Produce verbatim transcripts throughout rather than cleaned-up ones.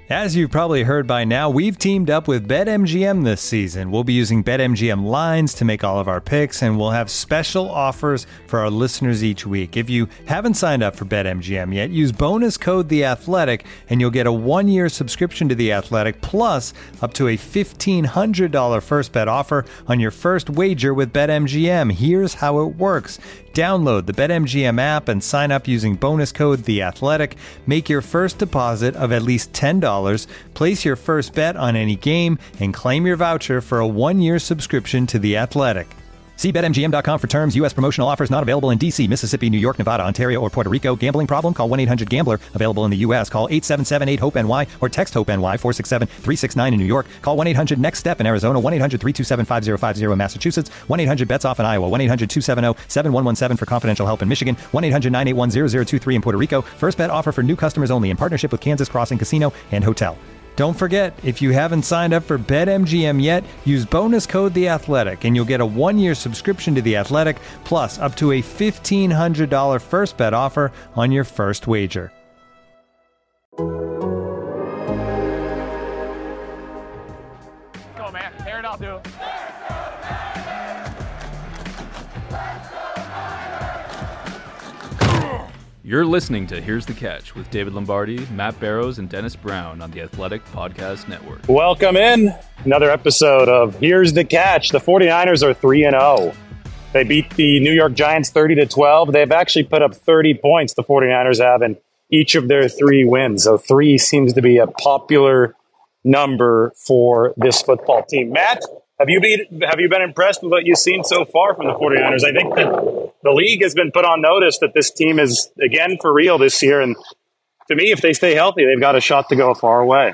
As you've probably heard by now, we've teamed up with BetMGM this season. We'll be using BetMGM lines to make all of our picks, and we'll have special offers for our listeners each week. If you haven't signed up for BetMGM yet, use bonus code The Athletic, and you'll get a one-year subscription to The Athletic, plus up to a fifteen hundred dollars first bet offer on your first wager with BetMGM. Here's how it works. Download the BetMGM app and sign up using bonus code The Athletic. Make your first deposit of at least ten dollars. Place your first bet on any game and claim your voucher for a one-year subscription to The Athletic. See Bet M G M dot com for terms. U S promotional offers not available in D C, Mississippi, New York, Nevada, Ontario, or Puerto Rico. Gambling problem? Call one eight hundred gambler. Available in the U S. Call eight seven seven eight hope N Y or text HOPE-NY four six seven three six nine in New York. Call one eight hundred next step in Arizona. one eight hundred three two seven five zero five zero in Massachusetts. one eight hundred bets off in Iowa. one eight hundred two seven zero seven one one seven for confidential help in Michigan. one eight hundred nine eight one zero zero two three in Puerto Rico. First bet offer for new customers only in partnership with Kansas Crossing Casino and Hotel. Don't forget, if you haven't signed up for BetMGM yet, use bonus code The Athletic, and you'll get a one-year subscription to The Athletic, plus up to a fifteen hundred dollars first bet offer on your first wager. Go, man. Tear it up, dude. You're listening to Here's the Catch with David Lombardi, Matt Barrows, and Dennis Brown on the Athletic Podcast Network. Welcome in. Another episode of Here's the Catch. The 49ers are three and oh. They beat the New York Giants thirty to twelve. They've actually put up thirty points, the 49ers have, in each of their three wins. So three seems to be a popular number for this football team. Matt, have you been, have you been impressed with what you've seen so far from the 49ers? I think that the league has been put on notice that this team is, again, for real this year. And to me, if they stay healthy, they've got a shot to go far away.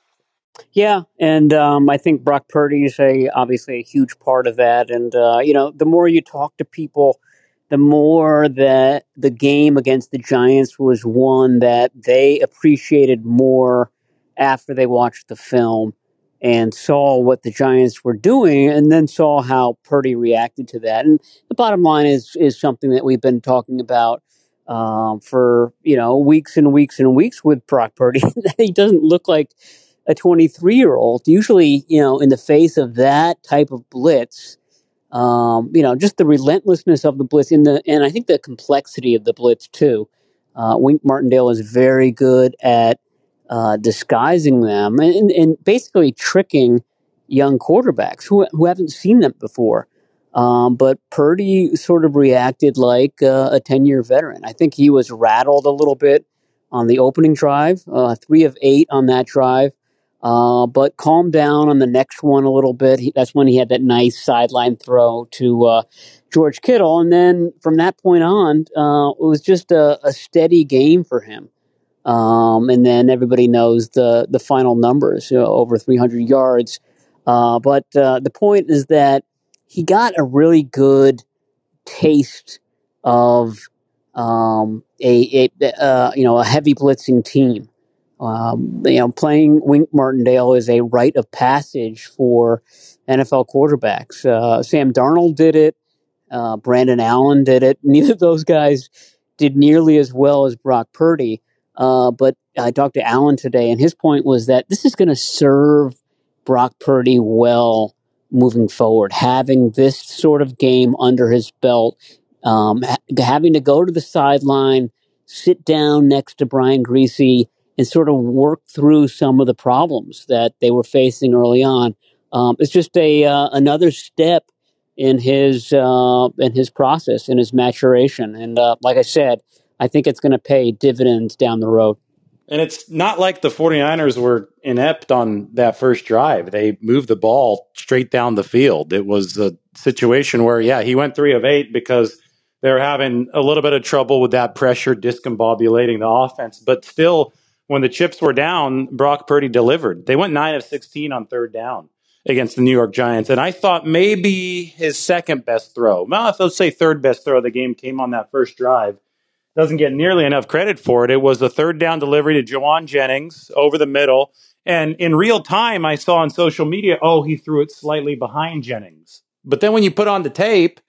Yeah, and um, I think Brock Purdy is a, obviously a huge part of that. And, uh, you know, the more you talk to people, the more that the game against the Giants was one that they appreciated more after they watched the film and saw what the Giants were doing, and then saw how Purdy reacted to that. And the bottom line is is something that we've been talking about um, for, you know, weeks and weeks and weeks with Brock Purdy. He doesn't look like a twenty-three-year-old. Usually, you know, in the face of that type of blitz, um, you know, just the relentlessness of the blitz, in the, and I think the complexity of the blitz too. Uh, Wink Martindale is very good at Uh, disguising them and, and basically tricking young quarterbacks who who haven't seen them before. Um, but Purdy sort of reacted like uh, a ten-year veteran. I think he was rattled a little bit on the opening drive, uh, three of eight on that drive, uh, but calmed down on the next one a little bit. He, that's when he had that nice sideline throw to uh, George Kittle. And then from that point on, uh, it was just a, a steady game for him. Um, and then everybody knows the the final numbers, you know, over three hundred yards. Uh, but uh, the point is that he got a really good taste of um, a, a uh, you know a heavy blitzing team. Um, you know, playing Wink Martindale is a rite of passage for N F L quarterbacks. Uh, Sam Darnold did it. Uh, Brandon Allen did it. Neither of those guys did nearly as well as Brock Purdy. Uh, but I talked to Allen today, and his point was that this is going to serve Brock Purdy well moving forward, having this sort of game under his belt, um, ha- having to go to the sideline, sit down next to Brian Griese, and sort of work through some of the problems that they were facing early on. Um, it's just a uh, another step in his uh, in his process, in his maturation, and uh, like I said, I think it's going to pay dividends down the road. And it's not like the 49ers were inept on that first drive. They moved the ball straight down the field. It was a situation where, yeah, he went three of eight because they're having a little bit of trouble with that pressure discombobulating the offense. But still, when the chips were down, Brock Purdy delivered. They went nine of sixteen on third down against the New York Giants. And I thought maybe his second best throw, well, let's say third best throw of the game came on that first drive. Doesn't get nearly enough credit for it. It was the third down delivery to Jawan Jennings over the middle. And in real time, I saw on social media, oh, he threw it slightly behind Jennings. But then when you put on the tape,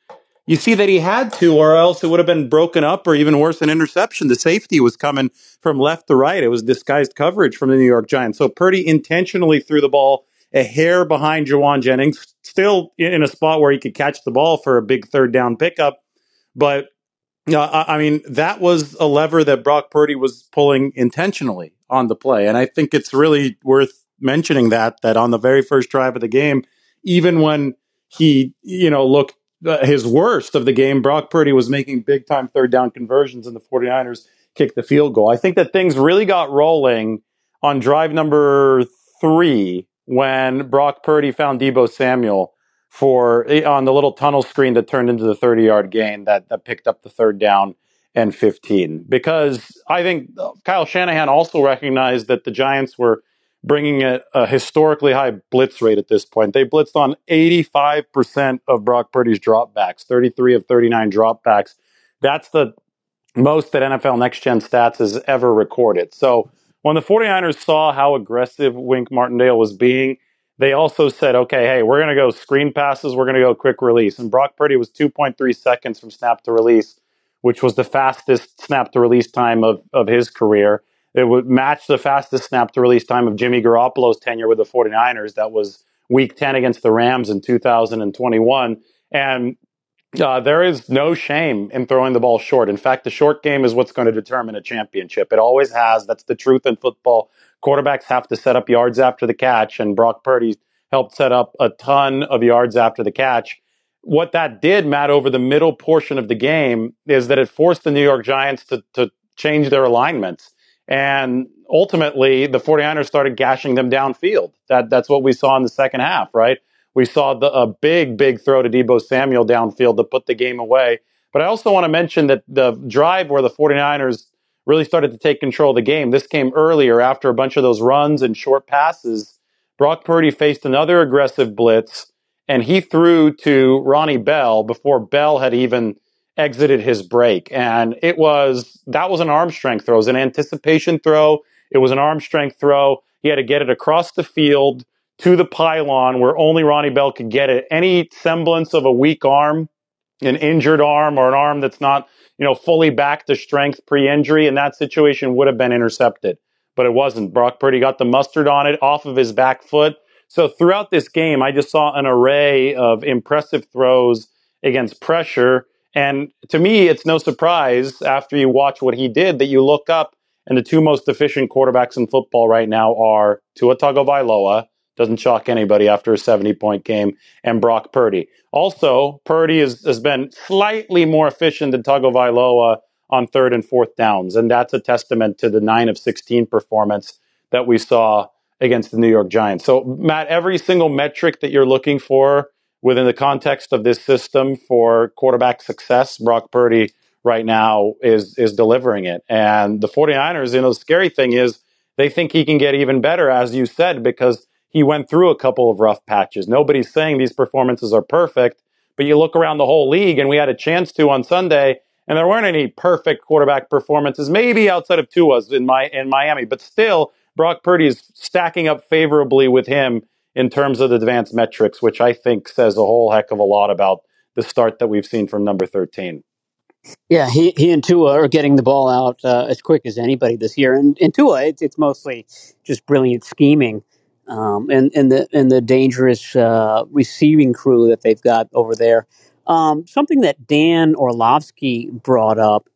you see that he had to, or else it would have been broken up, or even worse, an interception. The safety was coming from left to right. It was disguised coverage from the New York Giants. So Purdy intentionally threw the ball a hair behind Jauan Jennings, still in a spot where he could catch the ball for a big third down pickup. But, uh, I mean, that was a lever that Brock Purdy was pulling intentionally on the play. And I think it's really worth mentioning that, that on the very first drive of the game, even when he, you know, looked uh, his worst of the game, Brock Purdy was making big time third down conversions, and the 49ers kicked the field goal. I think that things really got rolling on drive number three when Brock Purdy found Deebo Samuel for on the little tunnel screen that turned into the thirty-yard gain that, that picked up the third down and fifteen. Because I think Kyle Shanahan also recognized that the Giants were bringing a, a historically high blitz rate at this point. They blitzed on eighty-five percent of Brock Purdy's dropbacks, thirty-three of thirty-nine dropbacks. That's the most that N F L Next Gen Stats has ever recorded. So when the 49ers saw how aggressive Wink Martindale was being, they also said, okay, hey, we're going to go screen passes, we're going to go quick release. And Brock Purdy was two point three seconds from snap to release, which was the fastest snap to release time of, of his career. It would match the fastest snap to release time of Jimmy Garoppolo's tenure with the 49ers. That was week ten against the Rams in two thousand twenty-one. And uh, there is no shame in throwing the ball short. In fact, the short game is what's going to determine a championship. It always has. That's the truth in football. Quarterbacks have to set up yards after the catch, and Brock Purdy helped set up a ton of yards after the catch. What that did, Matt, over the middle portion of the game is that it forced the New York Giants to, to change their alignments. And ultimately, the 49ers started gashing them downfield. That That's what we saw in the second half, right? We saw the, a big, big throw to Deebo Samuel downfield to put the game away. But I also want to mention that the drive where the 49ers really started to take control of the game, this came earlier after a bunch of those runs and short passes. Brock Purdy faced another aggressive blitz, and he threw to Ronnie Bell before Bell had even exited his break. And it was, that was an arm strength throw. It was an anticipation throw. It was an arm strength throw. He had to get it across the field to the pylon where only Ronnie Bell could get it. Any semblance of a weak arm, an injured arm, or an arm that's not, you know, fully back to strength pre-injury in that situation would have been intercepted. But it wasn't. Brock Purdy got the mustard on it off of his back foot. So throughout this game, I just saw an array of impressive throws against pressure. And to me, it's no surprise after you watch what he did that you look up and the two most efficient quarterbacks in football right now are Tua Tagovailoa, doesn't shock anybody after a seventy-point game, and Brock Purdy. Also, Purdy is, has been slightly more efficient than Tagovailoa on third and fourth downs, and that's a testament to the nine of sixteen performance that we saw against the New York Giants. So, Matt, every single metric that you're looking for within the context of this system for quarterback success, Brock Purdy right now is is delivering it. And the 49ers, you know, the scary thing is they think he can get even better, as you said, because he went through a couple of rough patches. Nobody's saying these performances are perfect, but you look around the whole league, and we had a chance to on Sunday, and there weren't any perfect quarterback performances, maybe outside of Tua's in my in Miami, but still, Brock Purdy is stacking up favorably with him in terms of the advanced metrics, which I think says a whole heck of a lot about the start that we've seen from number thirteen. Yeah, he he and Tua are getting the ball out uh, as quick as anybody this year, and, and Tua, it's, it's mostly just brilliant scheming, um, and and the and the dangerous uh, receiving crew that they've got over there. Um, something that Dan Orlovsky brought up,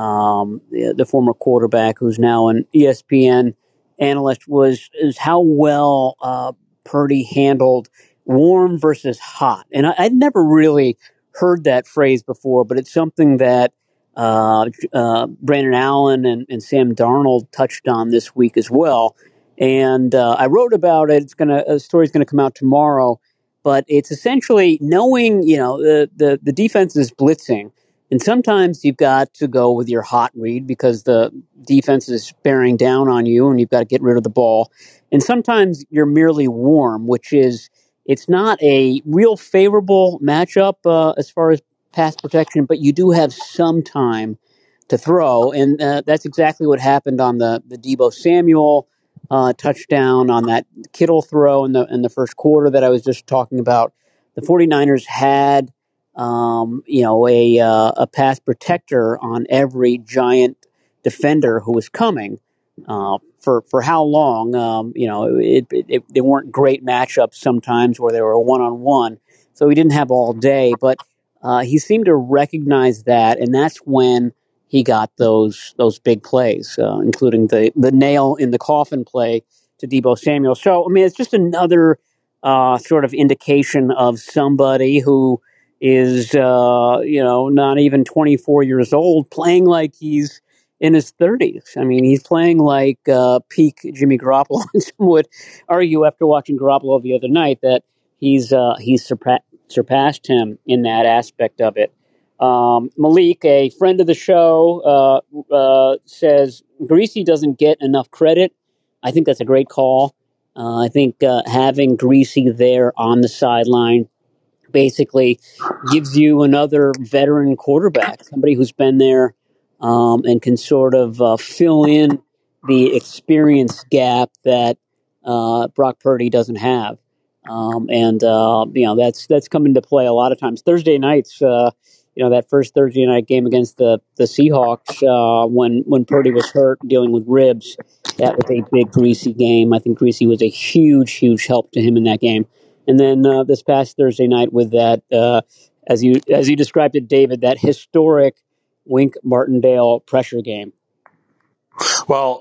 um, the, the former quarterback who's now an E S P N analyst, was is how well uh, Purdy handled warm versus hot, and I, I'd never really heard that phrase before, but it's something that uh, uh, Brandon Allen and, and Sam Darnold touched on this week as well. And uh, I wrote about it. It's gonna a story's gonna come out tomorrow, but it's essentially knowing, you know, the the, the defense is blitzing, and sometimes you've got to go with your hot read because the defense is bearing down on you, and you've got to get rid of the ball. And sometimes you're merely warm, which is it's not a real favorable matchup uh, as far as pass protection, but you do have some time to throw, and uh, that's exactly what happened on the the Deebo Samuel uh, touchdown, on that Kittle throw in the in the first quarter that I was just talking about. The 49ers had um, you know, a uh, a pass protector on every giant defender who was coming. Uh, for for how long? Um, you know, it, it, it, they weren't great matchups sometimes where they were one on one, so he didn't have all day. But uh, he seemed to recognize that, and that's when he got those those big plays, uh, including the the nail in the coffin play to Deebo Samuel. So I mean, it's just another uh, sort of indication of somebody who is uh, you know not even twenty-four years old, playing like he's in his thirties. I mean, he's playing like uh, peak Jimmy Garoppolo. And some would argue after watching Garoppolo the other night that he's uh, he's surpa- surpassed him in that aspect of it. Um, Malik, a friend of the show, uh, uh, says Greasy doesn't get enough credit. I think that's a great call. Uh, I think uh, having Greasy there on the sideline basically gives you another veteran quarterback, somebody who's been there um, and can sort of uh, fill in the experience gap that uh, Brock Purdy doesn't have. Um, and, uh, you know, that's that's come into play a lot of times. Thursday nights, uh, you know, that first Thursday night game against the, the Seahawks, uh, when, when Purdy was hurt dealing with ribs, that was a big Greasy game. I think Greasy was a huge, huge help to him in that game. And then uh, this past Thursday night with that, uh, as you as you described it, David, that historic Wink Martindale pressure game. Well,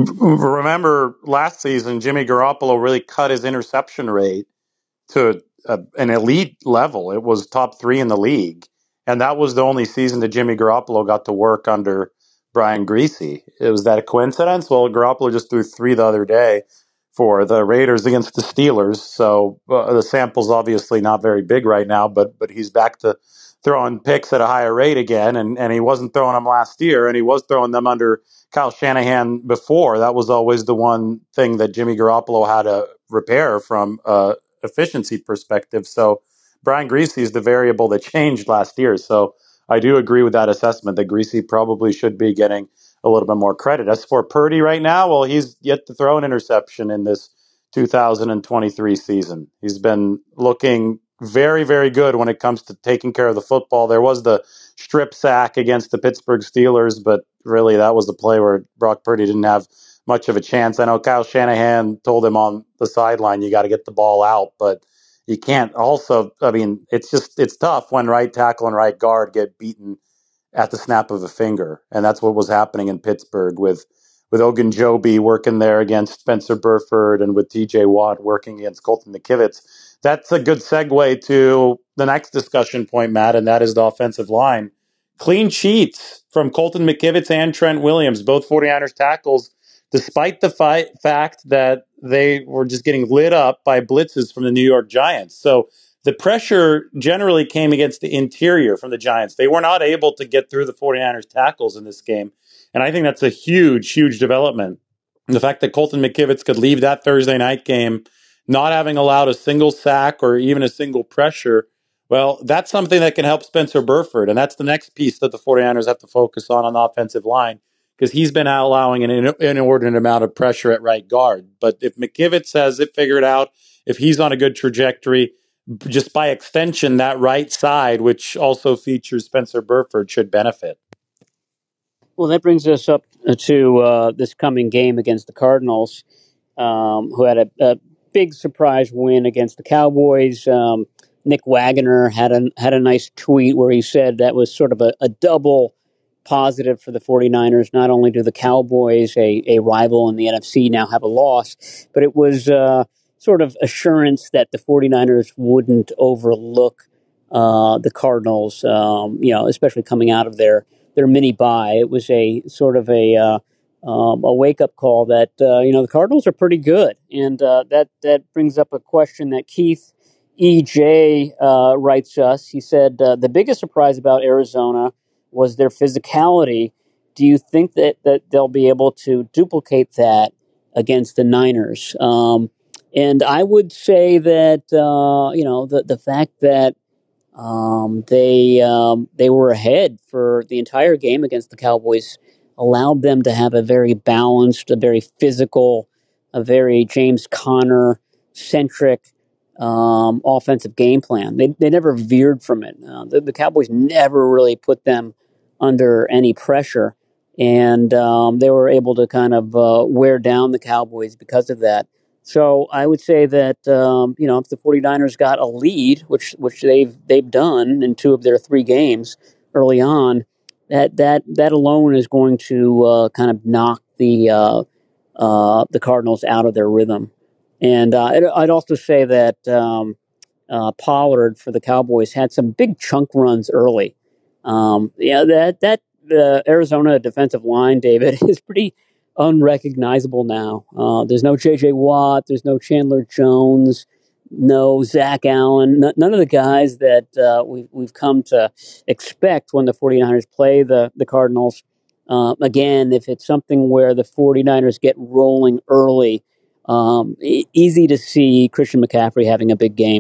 remember last season, Jimmy Garoppolo really cut his interception rate to a, an elite level. It was top three in the league. And that was the only season that Jimmy Garoppolo got to work under Brian Greasy. It was that a coincidence? Well, Garoppolo just threw three the other day for the Raiders against the Steelers. So uh, the sample's obviously not very big right now, but but he's back to throwing picks at a higher rate again. And, and he wasn't throwing them last year, and he was throwing them under Kyle Shanahan before. That was always the one thing that Jimmy Garoppolo had to repair from uh, efficiency perspective. So Brian Greasy is the variable that changed last year. So I do agree with that assessment that Greasy probably should be getting a little bit more credit. As for Purdy right now, well, he's yet to throw an interception in this two thousand twenty-three season. He's been looking very, very good when it comes to taking care of the football. There was the strip sack against the Pittsburgh Steelers, but really that was the play where Brock Purdy didn't have much of a chance. I know Kyle Shanahan told him on the sideline, you got to get the ball out, but you can't also, I mean, it's just, it's tough when right tackle and right guard get beaten at the snap of a finger. And that's what was happening in Pittsburgh with, with Ogunjobi working there against Spencer Burford and with T J Watt working against Colton McKivitz. That's a good segue to the next discussion point, Matt, and that is the offensive line. Clean sheets from Colton McKivitz and Trent Williams, both 49ers tackles, despite the fi- fact that they were just getting lit up by blitzes from the New York Giants. So the pressure generally came against the interior from the Giants. They were not able to get through the 49ers tackles in this game. And I think that's a huge, huge development. The fact that Colton McKivitz could leave that Thursday night game not having allowed a single sack or even a single pressure, well, that's something that can help Spencer Burford. And that's the next piece that the 49ers have to focus on on the offensive line, because he's been allowing an inordinate amount of pressure at right guard. But if McKivitz has it figured out, if he's on a good trajectory, just by extension, that right side, which also features Spencer Burford, should benefit. Well, that brings us up to uh, this coming game against the Cardinals, um, who had a, a big surprise win against the Cowboys. Um, Nick Wagoner had a, had a nice tweet where he said that was sort of a, a double positive for the 49ers. Not only do the Cowboys, a, a rival in the N F C, now have a loss, but it was uh, sort of assurance that the 49ers wouldn't overlook uh, the Cardinals, um, you know, especially coming out of their, their mini bye. It was a sort of a uh, um, a wake-up call that, uh, you know, the Cardinals are pretty good. And uh, that, that brings up a question that Keith E J uh, writes us. He said, uh, the biggest surprise about Arizona was their physicality. Do you think that, that they'll be able to duplicate that against the Niners? Um, and I would say that, uh, you know, the, the fact that um, they um, they were ahead for the entire game against the Cowboys allowed them to have a very balanced, a very physical, a very James Conner-centric um, offensive game plan. They they never veered from it. Uh, the, the Cowboys never really put them under any pressure, and um, they were able to kind of uh, wear down the Cowboys because of that. So I would say that um, you know if the 49ers got a lead, which which they've they've done in two of their three games early on, that that that alone is going to uh, kind of knock the uh, uh, the Cardinals out of their rhythm. And uh, I'd, I'd also say that um, uh, Pollard for the Cowboys had some big chunk runs early. Um, yeah, that that uh, Arizona defensive line, David, is pretty unrecognizable now. Uh, there's no J J Watt, there's no Chandler Jones, no Zach Allen, n- none of the guys that uh, we've we've come to expect when the 49ers play the the Cardinals. Uh, again, if it's something where the 49ers get rolling early. Um, e- easy to see Christian McCaffrey having a big game.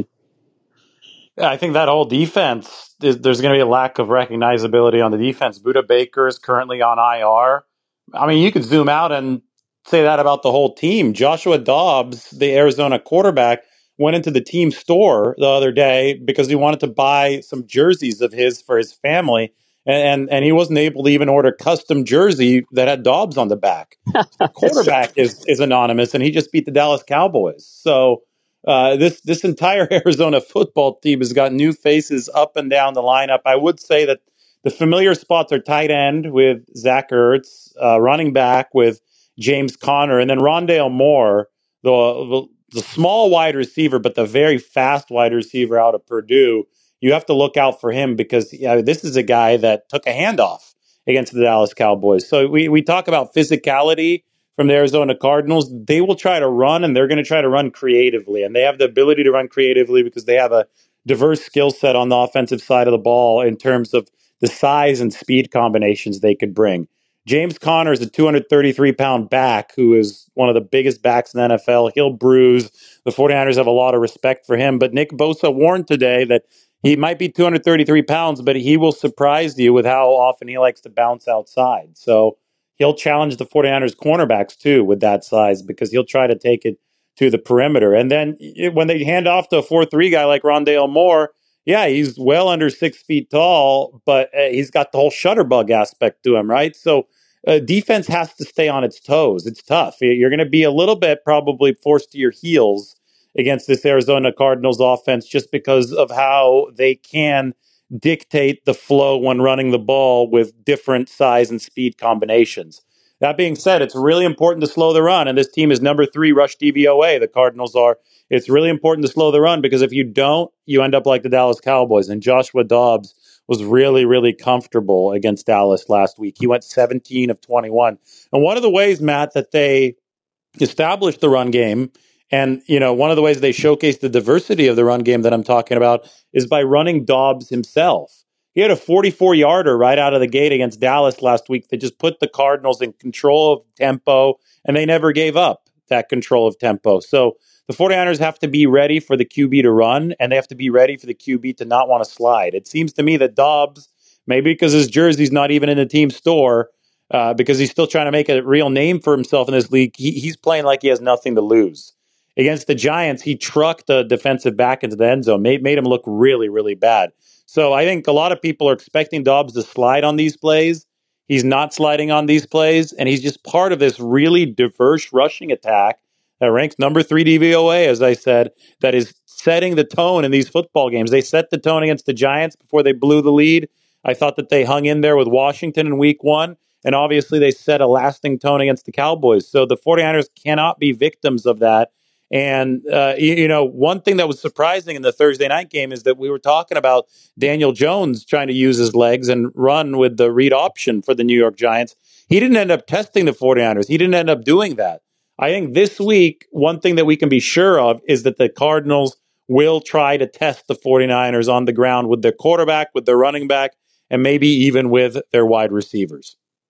Yeah, I think that whole defense, is, there's going to be a lack of recognizability on the defense. Buda Baker is currently on I R. I mean, you could zoom out and say that about the whole team. Joshua Dobbs, the Arizona quarterback, went into the team store the other day because he wanted to buy some jerseys of his for his family. And, and he wasn't able to even order custom jersey that had Dobbs on the back. The quarterback is, is anonymous, and he just beat the Dallas Cowboys. So uh, this this entire Arizona football team has got new faces up and down the lineup. I would say that the familiar spots are tight end with Zach Ertz, uh, running back with James Conner, and then Rondale Moore, the, the the small wide receiver, but the very fast wide receiver out of Purdue. You have to look out for him because yeah, this is a guy that took a handoff against the Dallas Cowboys. So we, we talk about physicality from the Arizona Cardinals. They will try to run, and they're going to try to run creatively. And they have the ability to run creatively because they have a diverse skill set on the offensive side of the ball in terms of the size and speed combinations they could bring. James Conner is a two hundred thirty-three pound back who is one of the biggest backs in the N F L. He'll bruise. The 49ers have a lot of respect for him. But Nick Bosa warned today that he might be two hundred thirty-three pounds, but he will surprise you with how often he likes to bounce outside. So he'll challenge the 49ers cornerbacks, too, with that size because he'll try to take it to the perimeter. And then when they hand off to a four three guy like Rondale Moore, yeah, he's well under six feet tall, but uh, he's got the whole shutterbug aspect to him, right? So uh, defense has to stay on its toes. It's tough. You're going to be a little bit probably forced to your heels against this Arizona Cardinals offense just because of how they can dictate the flow when running the ball with different size and speed combinations. That being said, it's really important to slow the run, and this team is number three rush D V O A. The Cardinals are. It's really important to slow the run because if you don't, you end up like the Dallas Cowboys. And Joshua Dobbs was really, really comfortable against Dallas last week. He went seventeen of twenty-one. And one of the ways, Matt, that they established the run game, and you know, one of the ways they showcased the diversity of the run game that I'm talking about is by running Dobbs himself. He had a forty-four yarder right out of the gate against Dallas last week that just put the Cardinals in control of tempo, and they never gave up that control of tempo. So the 49ers have to be ready for the Q B to run, and they have to be ready for the Q B to not want to slide. It seems to me that Dobbs, maybe because his jersey's not even in the team store, uh, because he's still trying to make a real name for himself in this league, he, he's playing like he has nothing to lose. Against the Giants, he trucked the defensive back into the end zone, made, made him look really, really bad. So I think a lot of people are expecting Dobbs to slide on these plays. He's not sliding on these plays, and he's just part of this really diverse rushing attack that ranks number three D V O A, as I said, that is setting the tone in these football games. They set the tone against the Giants before they blew the lead. I thought that they hung in there with Washington in week one, and obviously they set a lasting tone against the Cowboys. So the 49ers cannot be victims of that. And, uh, you, you know, one thing that was surprising in the Thursday night game is that we were talking about Daniel Jones trying to use his legs and run with the read option for the New York Giants. He didn't end up testing the 49ers. He didn't end up doing that. I think this week, one thing that we can be sure of is that the Cardinals will try to test the 49ers on the ground with their quarterback, with their running back, and maybe even with their wide receivers.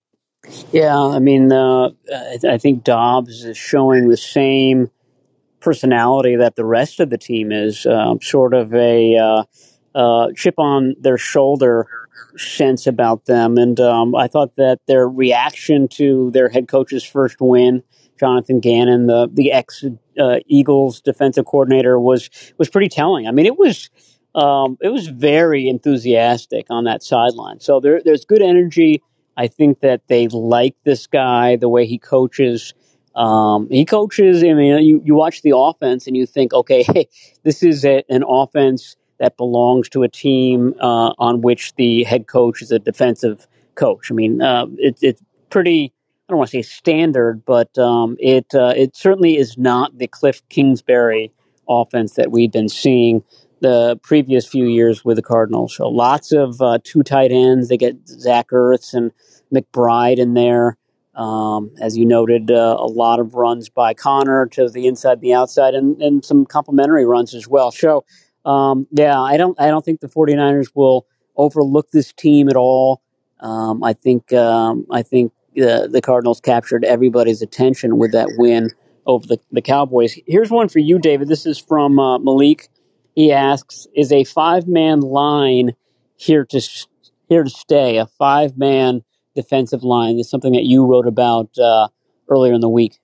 Yeah, I mean, uh, I think Dobbs is showing the same personality that the rest of the team is, um, sort of a uh, uh, chip on their shoulder sense about them. And um, I thought that their reaction to their head coach's first win, Jonathan Gannon, the the ex uh, Eagles defensive coordinator was was pretty telling. I mean, it was um, it was very enthusiastic on that sideline. So there, there's good energy. I think that they like this guy, the way he coaches. Um, he coaches. I mean, you, you watch the offense and you think, okay, hey, this is a, an offense that belongs to a team uh, on which the head coach is a defensive coach. I mean, uh, it, it's pretty. I don't want to say standard, but um, it uh, it certainly is not the Cliff Kingsbury offense that we've been seeing the previous few years with the Cardinals. So lots of uh, two tight ends. They get Zach Ertz and McBride in there. Um, as you noted, uh, a lot of runs by Connor to the inside and the outside, and, and some complimentary runs as well. So, um, yeah, I don't I don't think the 49ers will overlook this team at all. Um, I think um, I think the, the Cardinals captured everybody's attention with that win over the, the Cowboys. Here's one for you, David. This is from uh, Malik. He asks, "Is a five-man line here to here to stay? A five-man defensive line is something that you wrote about uh, earlier in the week."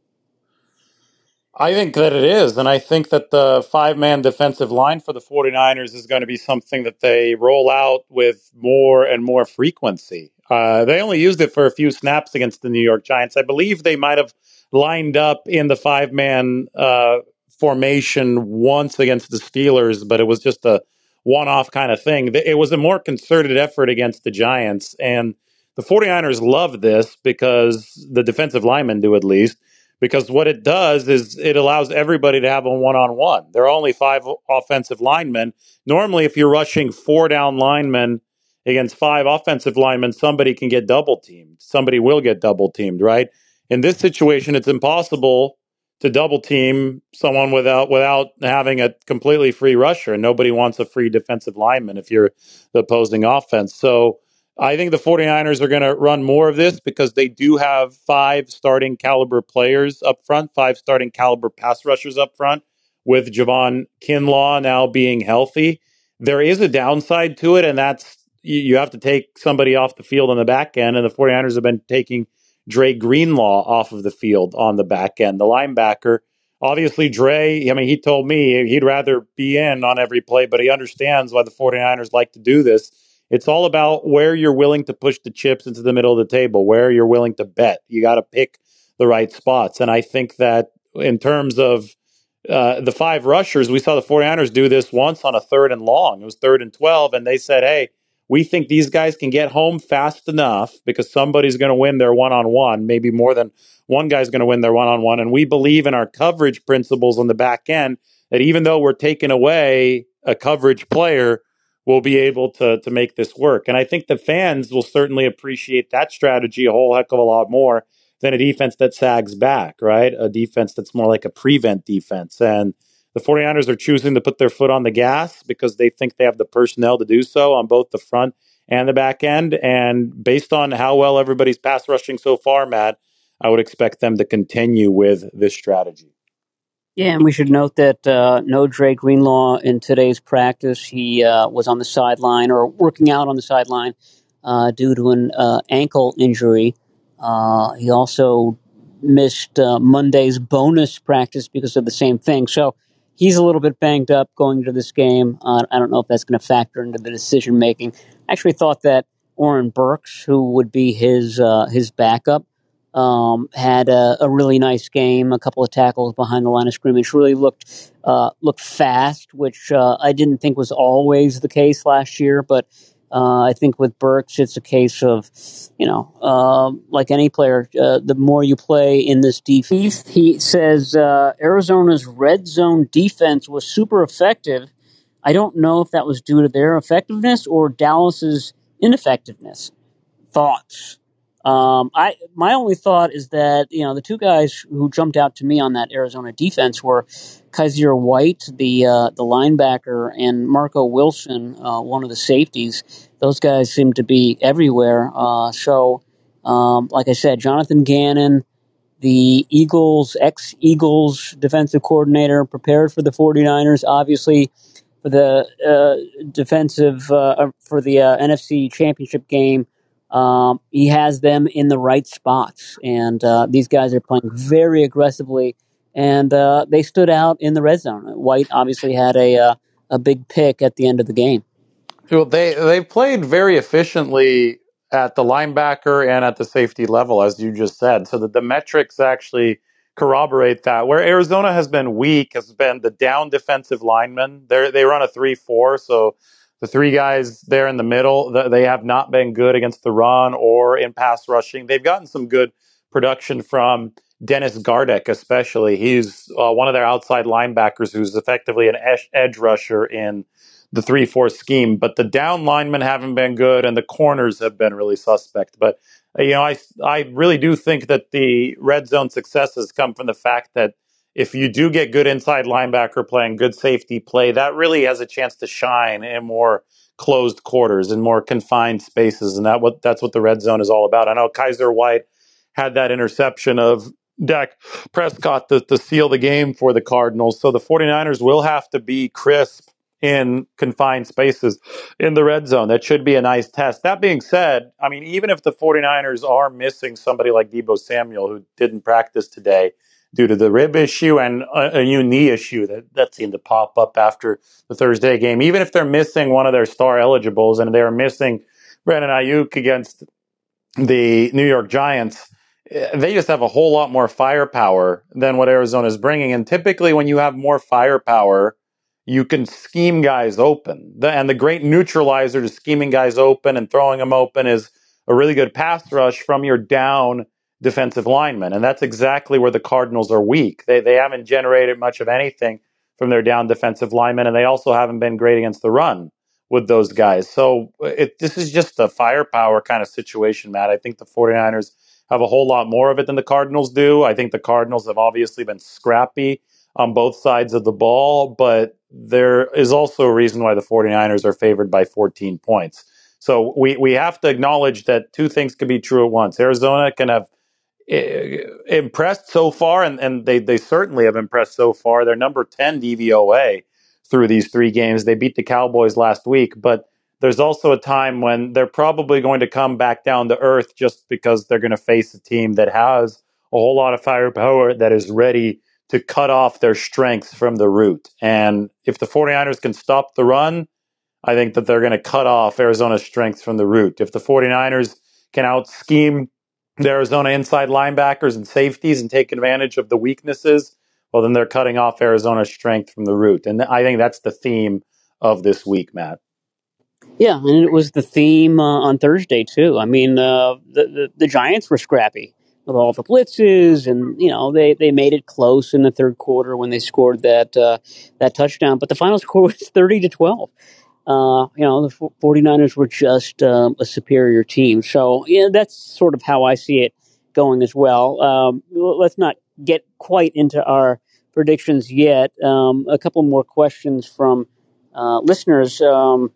I think that it is, and I think that the five-man defensive line for the 49ers is going to be something that they roll out with more and more frequency. Uh, they only used it for a few snaps against the New York Giants. I believe they might have lined up in the five-man uh, formation once against the Steelers, but it was just a one-off kind of thing. It was a more concerted effort against the Giants, and the 49ers love this because the defensive linemen do, at least. Because what it does is it allows everybody to have a one-on-one. There are only five offensive linemen. Normally, if you're rushing four down linemen against five offensive linemen, somebody can get double-teamed. Somebody will get double-teamed, right? In this situation, it's impossible to double-team someone without without having a completely free rusher. And nobody wants a free defensive lineman if you're the opposing offense. So I think the 49ers are going to run more of this because they do have five starting caliber players up front, five starting caliber pass rushers up front, with Javon Kinlaw now being healthy. There is a downside to it, and that's you, you have to take somebody off the field on the back end, and the 49ers have been taking Dre Greenlaw off of the field on the back end, the linebacker. Obviously, Dre, I mean, he told me he'd rather be in on every play, but he understands why the 49ers like to do this. It's all about where you're willing to push the chips into the middle of the table, where you're willing to bet. You got to pick the right spots. And I think that in terms of uh, the five rushers, we saw the 49ers do this once on a third and long. It was third and twelve, and they said, hey, we think these guys can get home fast enough because somebody's going to win their one-on-one. Maybe more than one guy's going to win their one-on-one. And we believe in our coverage principles on the back end that even though we're taking away a coverage player, we'll be able to to make this work. And I think the fans will certainly appreciate that strategy a whole heck of a lot more than a defense that sags back, right? A defense that's more like a prevent defense. And the 49ers are choosing to put their foot on the gas because they think they have the personnel to do so on both the front and the back end. And based on how well everybody's pass rushing so far, Matt, I would expect them to continue with this strategy. Yeah, and we should note that uh, no Dre Greenlaw in today's practice. He uh, was on the sideline or working out on the sideline uh, due to an uh, ankle injury. Uh, he also missed uh, Monday's bonus practice because of the same thing. So he's a little bit banged up going into this game. Uh, I don't know if that's going to factor into the decision making. I actually thought that Oren Burks, who would be his uh, his backup, Um, had a, a really nice game, a couple of tackles behind the line of scrimmage, really looked uh, looked fast, which uh, I didn't think was always the case last year. But uh, I think with Burks, it's a case of, you know, uh, like any player, uh, the more you play in this defense. He says uh, Arizona's red zone defense was super effective. I don't know if that was due to their effectiveness or Dallas's ineffectiveness. Thoughts? Um, I my only thought is that, you know, the two guys who jumped out to me on that Arizona defense were Kaiser White, the uh, the linebacker, and Marco Wilson, uh, one of the safeties. Those guys seem to be everywhere. Uh, so, um, like I said, Jonathan Gannon, the Eagles, ex-Eagles defensive coordinator, prepared for the 49ers, obviously, for the uh, defensive, uh, for the uh, N F C Championship game. Um, he has them in the right spots, and uh, these guys are playing very aggressively and uh, they stood out in the red zone. White obviously had a uh, a big pick at the end of the game. Well, they they played very efficiently at the linebacker and at the safety level, as you just said. So that the metrics actually corroborate that. Where Arizona has been weak has been the down defensive linemen. They they run a three four, so the three guys there in the middle, they have not been good against the run or in pass rushing. They've gotten some good production from Dennis Gardeck, especially. He's uh, one of their outside linebackers who's effectively an edge, edge rusher in the three four scheme. But the down linemen haven't been good, and the corners have been really suspect. But, uh, you know, I, I really do think that the red zone successes come from the fact that if you do get good inside linebacker play and good safety play, that really has a chance to shine in more closed quarters and more confined spaces. And that what that's what the red zone is all about. I know Kaiser White had that interception of Dak Prescott to, to seal the game for the Cardinals. So the 49ers will have to be crisp in confined spaces in the red zone. That should be a nice test. That being said, I mean, even if the 49ers are missing somebody like Deebo Samuel, who didn't practice today due to the rib issue and a, a new knee issue that, that seemed to pop up after the Thursday game, even if they're missing one of their star eligibles and they're missing Brandon Ayuk against the New York Giants, they just have a whole lot more firepower than what Arizona is bringing. And typically when you have more firepower, you can scheme guys open. The, and the great neutralizer to scheming guys open and throwing them open is a really good pass rush from your down defensive linemen. And that's exactly where the Cardinals are weak. They they haven't generated much of anything from their down defensive linemen, and they also haven't been great against the run with those guys. So it, this is just a firepower kind of situation, Matt. I think the 49ers have a whole lot more of it than the Cardinals do. I think the Cardinals have obviously been scrappy on both sides of the ball, but there is also a reason why the 49ers are favored by fourteen points. So we, we have to acknowledge that two things can be true at once. Arizona can have impressed so far, and, and they, they certainly have impressed so far. They're number ten D V O A through these three games. They beat the Cowboys last week, but there's also a time when they're probably going to come back down to earth just because they're going to face a team that has a whole lot of firepower that is ready to cut off their strengths from the root. And if the 49ers can stop the run, I think that they're going to cut off Arizona's strengths from the root. If the 49ers can out-scheme the Arizona inside linebackers and safeties and take advantage of the weaknesses, well, then they're cutting off Arizona's strength from the root. And I think that's the theme of this week, Matt. Yeah, and it was the theme uh, on Thursday, too. I mean, uh, the, the, the Giants were scrappy with all the blitzes, and, you know, they, they made it close in the third quarter when they scored that uh, that touchdown. But the final score was thirty to twelve. Uh, you know, the 49ers were just um, a superior team. So, yeah, that's sort of how I see it going as well. Um, let's not get quite into our predictions yet. Um, a couple more questions from uh, listeners. Um,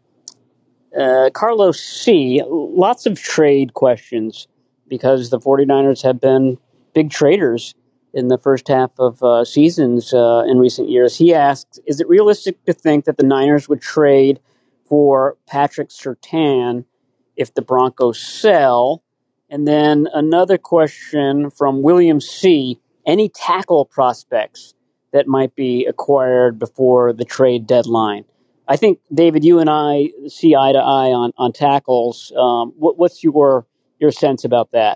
uh, Carlos C., lots of trade questions because the 49ers have been big traders in the first half of uh, seasons uh, in recent years. He asks, is it realistic to think that the Niners would trade for Patrick Surtain if the Broncos sell? And then another question from William C. Any tackle prospects that might be acquired before the trade deadline? I think, David, you and I see eye to eye on, on tackles. Um, what, what's your your sense about that?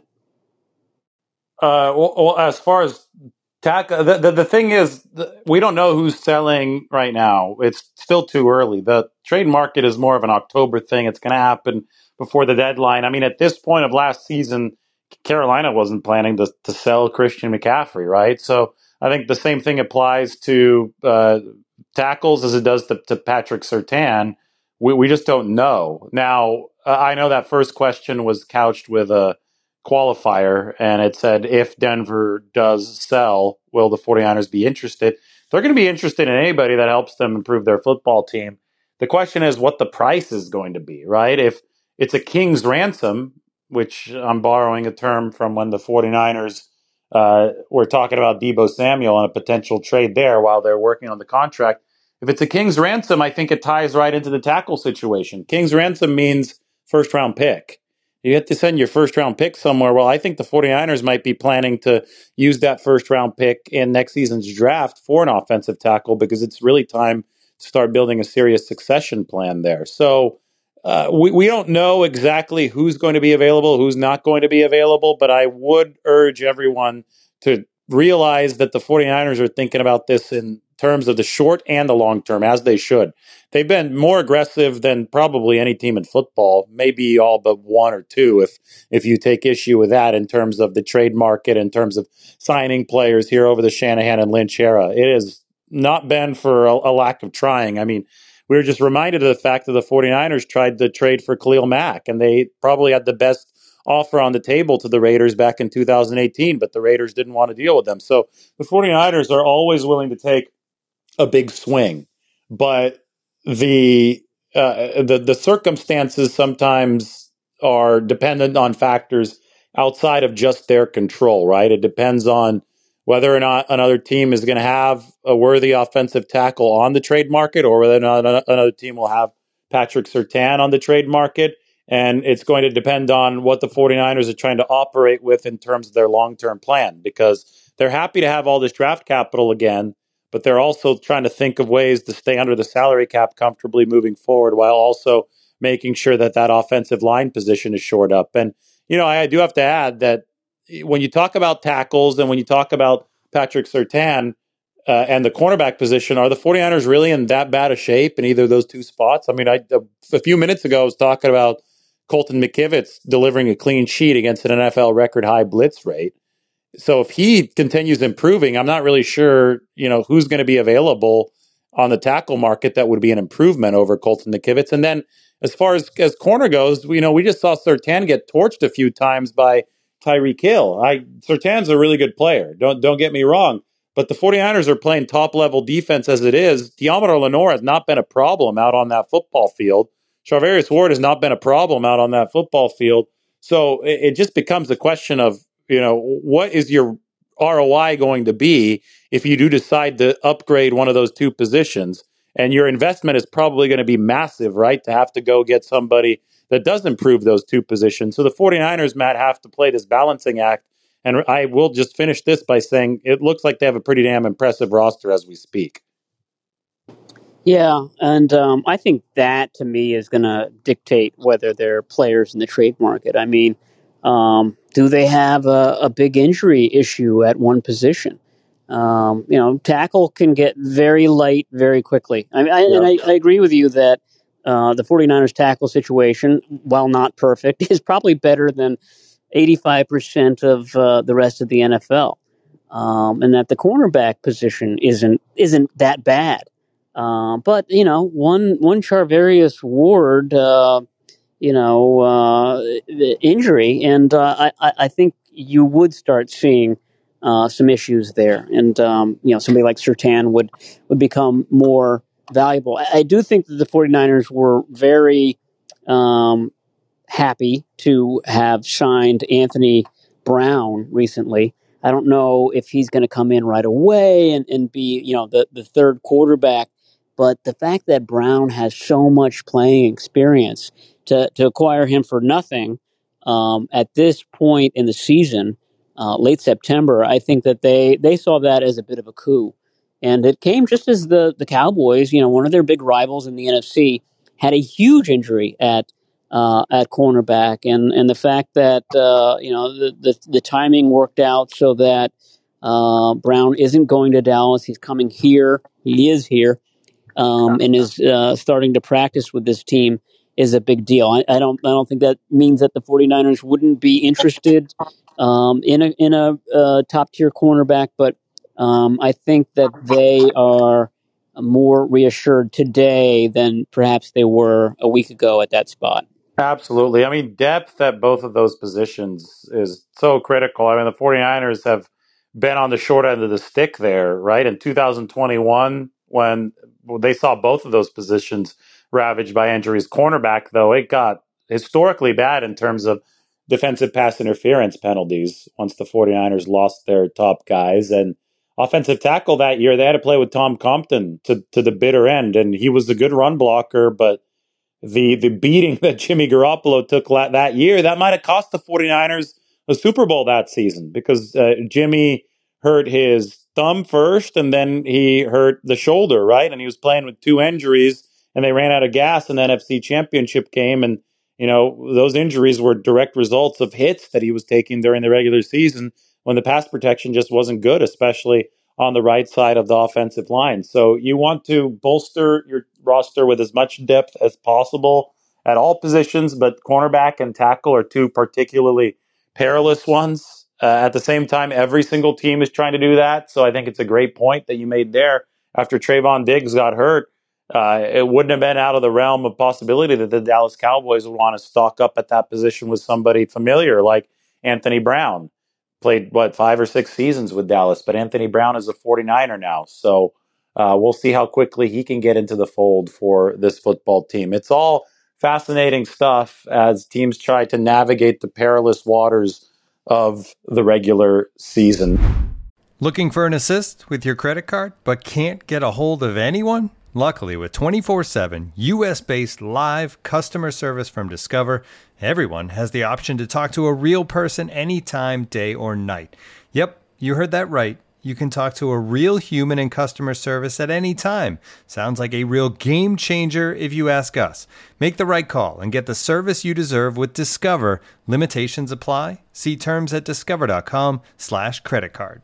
Uh, well, well, as far as tackle, the, the, the thing is, we don't know who's selling right now. It's still too early. The trade market is more of an October thing. It's going to happen before the deadline. I mean, at this point of last season, Carolina wasn't planning to, to sell Christian McCaffrey, right? So I think the same thing applies to uh, tackles as it does to, to Patrick Surtain. We, we just don't know. Now, uh, I know that first question was couched with a qualifier, and it said, if Denver does sell, will the 49ers be interested? They're going to be interested in anybody that helps them improve their football team. The question is what the price is going to be, right? If it's a king's ransom, which I'm borrowing a term from when the 49ers uh, were talking about Deebo Samuel and a potential trade there while they're working on the contract. If it's a king's ransom, I think it ties right into the tackle situation. King's ransom means first round pick. You have to send your first round pick somewhere. Well, I think the 49ers might be planning to use that first round pick in next season's draft for an offensive tackle because it's really time to start building a serious succession plan there. So uh, we, we don't know exactly who's going to be available, who's not going to be available, but I would urge everyone to realize that the 49ers are thinking about this in terms of the short and the long term, as they should. They've been more aggressive than probably any team in football, maybe all but one or two, if if you take issue with that in terms of the trade market, in terms of signing players here over the Shanahan and Lynch era. It has not been for a, a lack of trying. I mean, we were just reminded of the fact that the 49ers tried to trade for Khalil Mack, and they probably had the best offer on the table to the Raiders back in two thousand eighteen, but the Raiders didn't want to deal with them. So the 49ers are always willing to take a big swing, but the uh, the the circumstances sometimes are dependent on factors outside of just their control, right? It depends on whether or not another team is going to have a worthy offensive tackle on the trade market, or whether or not another team will have Patrick Surtain on the trade market. And it's going to depend on what the 49ers are trying to operate with in terms of their long-term plan, because they're happy to have all this draft capital again, but they're also trying to think of ways to stay under the salary cap comfortably moving forward while also making sure that that offensive line position is shored up. And, you know, I do have to add that when you talk about tackles and when you talk about Patrick Surtain uh, and the cornerback position, are the 49ers really in that bad a shape in either of those two spots? I mean, I, a few minutes ago, I was talking about Colton McKivitz delivering a clean sheet against an N F L record high blitz rate. So if he continues improving, I'm not really sure, you know, who's going to be available on the tackle market that would be an improvement over Colton McKivitz. And then as far as, as corner goes, you know, we just saw Surtain get torched a few times by Tyreek Hill. I Surtain's a really good player. Don't don't get me wrong. But the 49ers are playing top-level defense as it is. Deommodore Lenoir has not been a problem out on that football field. Charvarius Ward has not been a problem out on that football field. So it, it just becomes a question of, you know, what is your R O I going to be if you do decide to upgrade one of those two positions? And your investment is probably going to be massive, right, to have to go get somebody that does improve those two positions. So the 49ers, Matt, have to play this balancing act. And I will just finish this by saying it looks like they have a pretty damn impressive roster as we speak. Yeah, and um, I think that, to me, is going to dictate whether they're players in the trade market. I mean, um, do they have a, a big injury issue at one position? Um, you know, tackle can get very light very quickly. I mean, I, Yeah. and I, I agree with you that uh, the 49ers tackle situation, while not perfect, is probably better than eighty-five percent of uh, the rest of the N F L, um, and that the cornerback position isn't isn't that bad. Uh, but you know, one one Charvarius Ward, uh, you know, uh, injury, and uh, I I think you would start seeing uh, some issues there, and um, you know, somebody like Surtain would would become more valuable. I, I do think that the 49ers were very um, happy to have signed Anthony Brown recently. I don't know if he's going to come in right away and, and be, you know, the, the third quarterback, but the fact that Brown has so much playing experience to, to acquire him for nothing um, at this point in the season, uh, late September, I think that they, they saw that as a bit of a coup. And it came just as the, the Cowboys, you know, one of their big rivals in the N F C, had a huge injury at Uh, at cornerback, and and the fact that uh, you know the, the the timing worked out so that uh, Brown isn't going to Dallas. He's coming here. He is here, um, and is uh, starting to practice with this team is a big deal. I, I don't I don't think that means that the 49ers wouldn't be interested um, in a in a uh, top tier cornerback, but um, I think that they are more reassured today than perhaps they were a week ago at that spot. Absolutely. I mean, depth at both of those positions is so critical. I mean, the 49ers have been on the short end of the stick there, right? In two thousand twenty-one, when they saw both of those positions ravaged by injuries. Cornerback, though, it got historically bad in terms of defensive pass interference penalties once the 49ers lost their top guys. And offensive tackle that year, they had to play with Tom Compton to, to the bitter end. And he was a good run blocker, but the the beating that Jimmy Garoppolo took la- that year, that might have cost the 49ers a Super Bowl that season, because uh, Jimmy hurt his thumb first, and then he hurt the shoulder, right? And he was playing with two injuries, and they ran out of gas in the N F C Championship game. And, you know, those injuries were direct results of hits that he was taking during the regular season when the pass protection just wasn't good, especially on the right side of the offensive line. So you want to bolster your roster with as much depth as possible at all positions, but cornerback and tackle are two particularly perilous ones. Uh, at the same time, every single team is trying to do that. So I think it's a great point that you made there. After Trayvon Diggs got hurt, uh, it wouldn't have been out of the realm of possibility that the Dallas Cowboys would want to stock up at that position with somebody familiar like Anthony Brown. Played, what, five or six seasons with Dallas, but Anthony Brown is a 49er now. So uh, we'll see how quickly he can get into the fold for this football team. It's all fascinating stuff as teams try to navigate the perilous waters of the regular season. Looking for an assist with your credit card, but can't get a hold of anyone? Luckily, with twenty-four seven U S-based live customer service from Discover, everyone has the option to talk to a real person anytime, day or night. Yep, you heard that right. You can talk to a real human in customer service at any time. Sounds like a real game changer if you ask us. Make the right call and get the service you deserve with Discover. Limitations apply. See terms at discover.com slash credit card.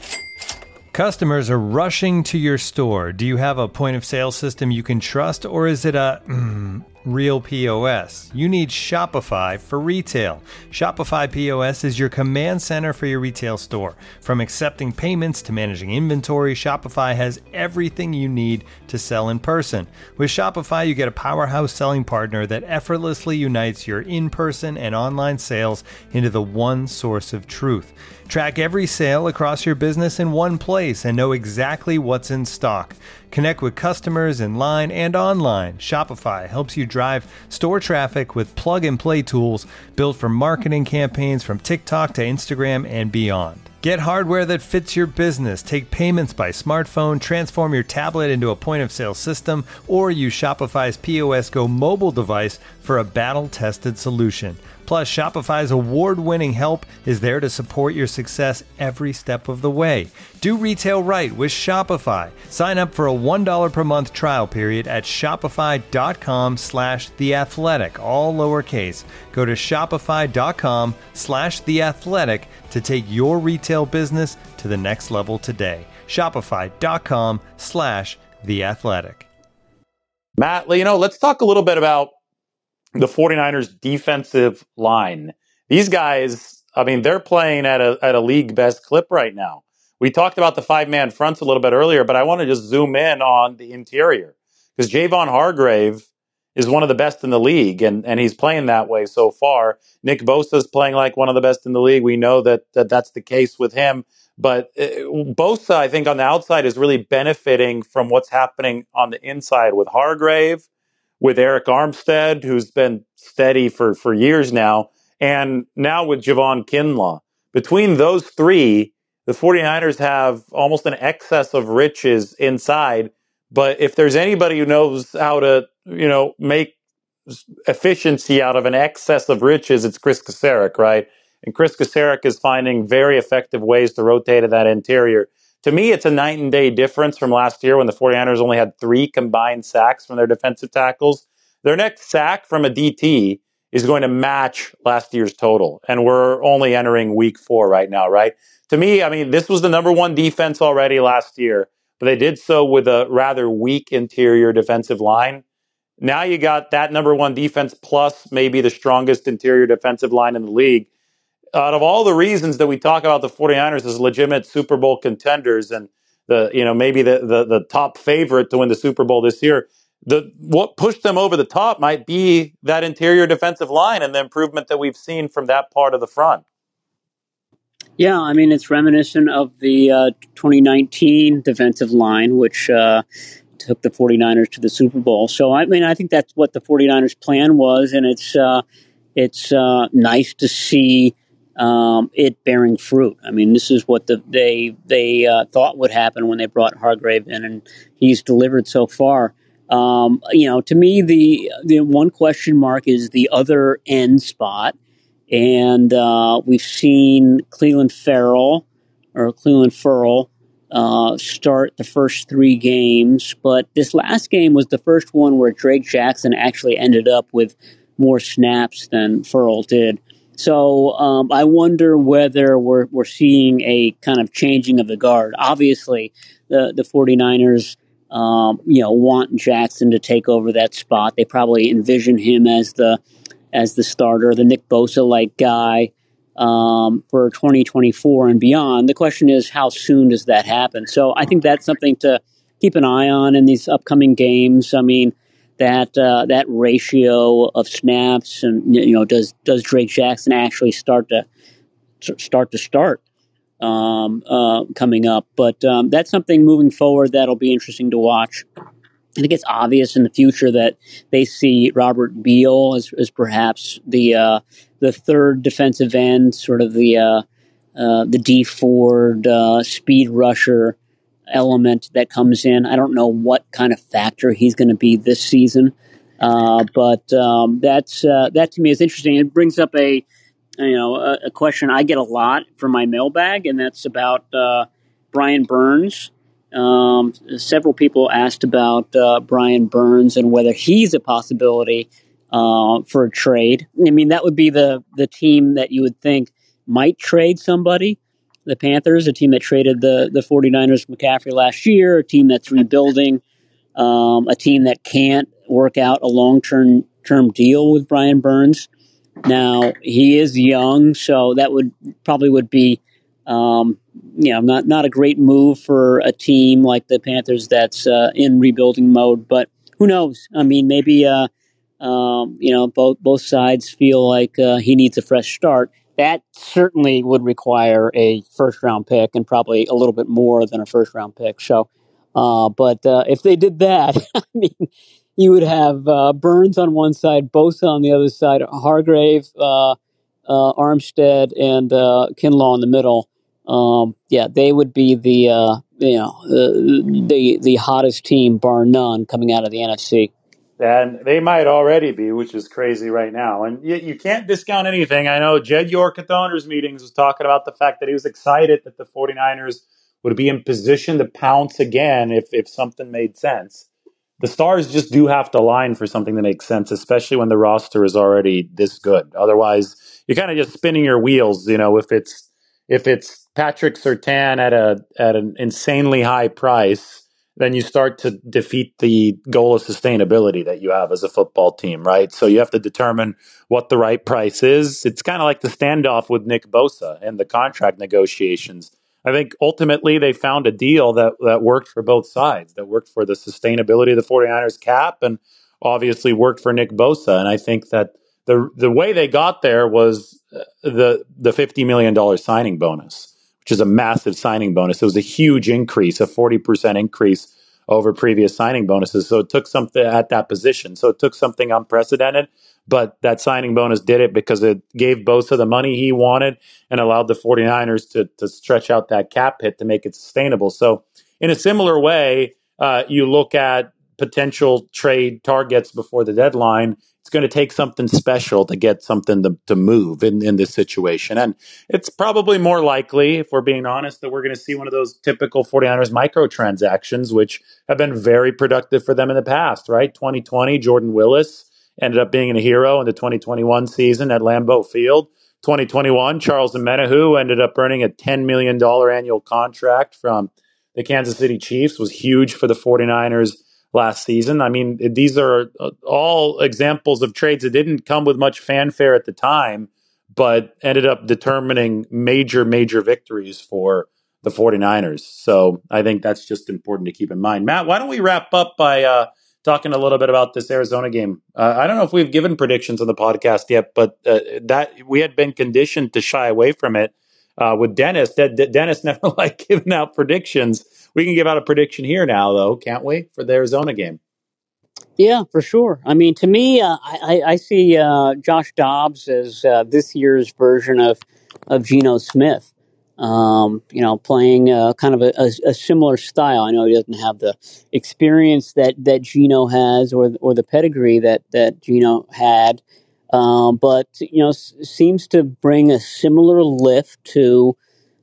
Customers are rushing to your store. Do you have a point of sale system you can trust, or is it a mm, real P O S? You need Shopify for retail. Shopify P O S is your command center for your retail store. From accepting payments to managing inventory, Shopify has everything you need to sell in person. With Shopify, you get a powerhouse selling partner that effortlessly unites your in-person and online sales into the one source of truth. Track every sale across your business in one place and know exactly what's in stock. Connect with customers in line and online. Shopify helps you drive store traffic with plug-and-play tools built for marketing campaigns from TikTok to Instagram and beyond. Get hardware that fits your business. Take payments by smartphone, transform your tablet into a point-of-sale system, or use Shopify's P O S Go mobile device for a battle-tested solution. Plus, Shopify's award-winning help is there to support your success every step of the way. Do retail right with Shopify. Sign up for a one dollar per month trial period at shopify.com slash the athletic, all lowercase. Go to shopify.com slash the athletic to take your retail business to the next level today. Shopify.com slash the athletic. Matt, you know, let's talk a little bit about the 49ers defensive line. These guys, I mean, they're playing at a at a league best clip right now. We talked about the five-man fronts a little bit earlier, but I want to just zoom in on the interior, because Javon Hargrave is one of the best in the league, and, and he's playing that way so far. Nick Bosa is playing like one of the best in the league. We know that, that that's the case with him. But uh, Bosa, I think, on the outside is really benefiting from what's happening on the inside with Hargrave, with Eric Armstead, who's been steady for, for years now, and now with Javon Kinlaw. Between those three, the 49ers have almost an excess of riches inside. But if there's anybody who knows how to, you know, make efficiency out of an excess of riches, it's Chris Kasarik, right? And Chris Kasarik is finding very effective ways to rotate at that interior. To me, it's a night and day difference from last year when the 49ers only had three combined sacks from their defensive tackles. Their next sack from a D T is going to match last year's total. And we're only entering week four right now, right? To me, I mean, this was the number one defense already last year, but they did so with a rather weak interior defensive line. Now you got that number one defense plus maybe the strongest interior defensive line in the league. Out of all the reasons that we talk about the 49ers as legitimate Super Bowl contenders and the, you know, maybe the, the, the top favorite to win the Super Bowl this year, the what pushed them over the top might be that interior defensive line and the improvement that we've seen from that part of the front. Yeah, I mean, it's reminiscent of the uh, twenty nineteen defensive line, which uh, took the 49ers to the Super Bowl. So, I mean, I think that's what the 49ers' plan was, and it's uh, it's uh, nice to see um, it bearing fruit. I mean, this is what the, they they uh, thought would happen when they brought Hargrave in, and he's delivered so far. Um, you know, to me, the the one question mark is the other end spot, and uh, we've seen Cleveland Farrell or Cleveland Furl uh, start the first three games, but this last game was the first one where Drake Jackson actually ended up with more snaps than Furl did. So um, I wonder whether we're we're seeing a kind of changing of the guard. Obviously, the the 49ers um, you know want Jackson to take over that spot. They probably envision him as the as the starter, the Nick Bosa like guy um, for twenty twenty-four and beyond. The question is, how soon does that happen? So I think that's something to keep an eye on in these upcoming games. I mean, that uh, that ratio of snaps, and you know, does does Drake Jackson actually start to start to start um, uh, coming up? But um, that's something moving forward that'll be interesting to watch. I think it's obvious in the future that they see Robert Beal as, as perhaps the uh, the third defensive end, sort of the uh, uh, the D Ford uh, speed rusher element that comes in. I don't know what kind of factor he's going to be this season, uh, but um, that's uh, that to me is interesting. It brings up a you know a, a question I get a lot from my mailbag, and that's about uh, Brian Burns. Um, several people asked about uh, Brian Burns and whether he's a possibility uh, for a trade. I mean, that would be the the team that you would think might trade somebody. The Panthers, a team that traded the, the 49ers McCaffrey last year, a team that's rebuilding, um, a team that can't work out a long-term term deal with Brian Burns. Now, he is young, so that would probably would be um, you know, not, not a great move for a team like the Panthers that's uh, in rebuilding mode, but who knows? I mean, maybe uh, um, you know, both both sides feel like uh, he needs a fresh start. That certainly would require a first-round pick and probably a little bit more than a first-round pick. So, uh, but uh, if they did that, I mean, you would have uh, Burns on one side, Bosa on the other side, Hargrave, uh, uh, Armstead, and uh, Kinlaw in the middle. Um, yeah, they would be the uh, you know the, the the hottest team, bar none, coming out of the N F C. And they might already be, which is crazy right now. And you, you can't discount anything. I know Jed York at the owners' meetings was talking about the fact that he was excited that the 49ers would be in position to pounce again if, if something made sense. The stars just do have to align for something to make sense, especially when the roster is already this good. Otherwise, you're kind of just spinning your wheels. You know, if it's if it's Patrick Surtain at a at an insanely high price, then you start to defeat the goal of sustainability that you have as a football team, right? So you have to determine what the right price is. It's kind of like the standoff with Nick Bosa and the contract negotiations. I think ultimately they found a deal that, that worked for both sides, that worked for the sustainability of the 49ers cap and obviously worked for Nick Bosa. And I think that the the way they got there was the the fifty million dollars signing bonus, which is a massive signing bonus. It was a huge increase, a forty percent increase over previous signing bonuses. So it took something at that position. So it took something unprecedented, but that signing bonus did it because it gave Bosa the money he wanted and allowed the 49ers to, to stretch out that cap hit to make it sustainable. So in a similar way, uh, you look at potential trade targets before the deadline. It's going to take something special to get something to, to move in, in this situation. And it's probably more likely, if we're being honest, that we're going to see one of those typical 49ers microtransactions, which have been very productive for them in the past, right? twenty twenty, Jordan Willis ended up being a hero in the twenty twenty-one season at Lambeau Field. twenty twenty-one, Charles Omenihu ended up earning a ten million dollars annual contract from the Kansas City Chiefs, was huge for the 49ers last season. I mean, these are all examples of trades that didn't come with much fanfare at the time, but ended up determining major, major victories for the 49ers. So I think that's just important to keep in mind. Matt, why don't we wrap up by uh, talking a little bit about this Arizona game? Uh, I don't know if we've given predictions on the podcast yet, but uh, that we had been conditioned to shy away from it uh, with Dennis. De- De- Dennis never liked giving out predictions. We can give out a prediction here now, though, can't we, for the Arizona game? Yeah, for sure. I mean, to me, uh, I, I see uh, Josh Dobbs as uh, this year's version of of Geno Smith. Um, you know, playing uh, kind of a, a, a similar style. I know he doesn't have the experience that, that Geno has, or or the pedigree that that Geno had, um, but you know, s- seems to bring a similar lift to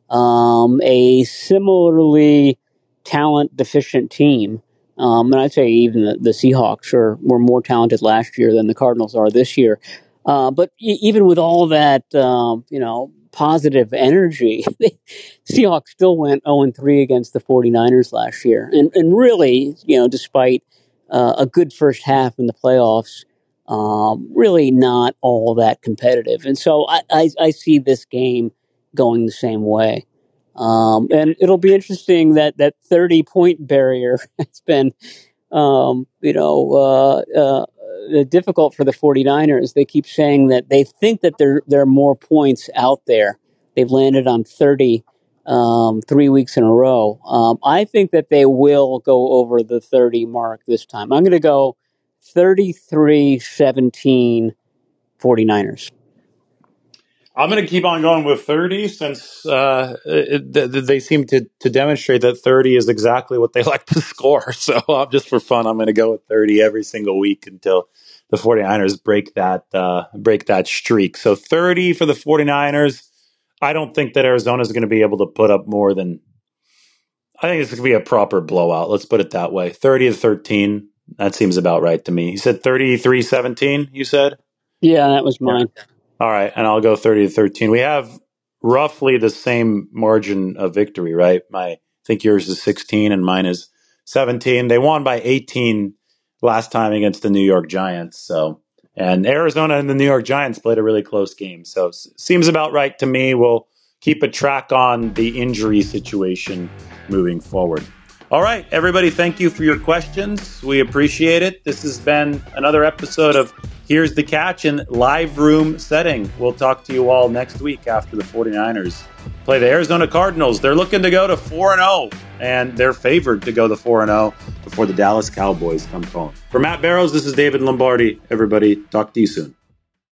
um, a similarly talent deficient team. Um, and I'd say even the, the Seahawks are were more talented last year than the Cardinals are this year. Uh, but e- even with all that, um, you know, positive energy, the Seahawks still went oh and three against the 49ers last year. And, and really, you know, despite uh, a good first half in the playoffs, um, really not all that competitive. And so I, I, I see this game going the same way. Um, and it'll be interesting that that thirty point barrier has been, um, you know, uh, uh, difficult for the 49ers. They keep saying that they think that there, there are more points out there. They've landed on thirty um, three weeks in a row. Um, I think that they will go over the thirty mark this time. I'm going to go thirty-three seventeen 49ers. I'm going to keep on going with thirty since uh, it, th- they seem to, to demonstrate that thirty is exactly what they like to score. So uh, just for fun, I'm going to go with thirty every single week until the 49ers break that uh, break that streak. So thirty for the 49ers. I don't think that Arizona is going to be able to put up more than, I think it's going to be a proper blowout. Let's put it that way. thirty to thirteen. That seems about right to me. You said thirty-three seventeen, you said? Yeah, that was mine. Yeah. All right, and I'll go thirty to thirteen. We have roughly the same margin of victory, right? My, I think yours is sixteen and mine is seventeen. They won by eighteen last time against the New York Giants. So, and Arizona and the New York Giants played a really close game. So, s- seems about right to me. We'll keep a track on the injury situation moving forward. All right, everybody, thank you for your questions. We appreciate it. This has been another episode of Here's the Catch in live room setting. We'll talk to you all next week after the 49ers play the Arizona Cardinals. They're looking to go to four and oh, and they're favored to go to four and oh before the Dallas Cowboys come calling. For Matt Barrows, this is David Lombardi. Everybody, talk to you soon.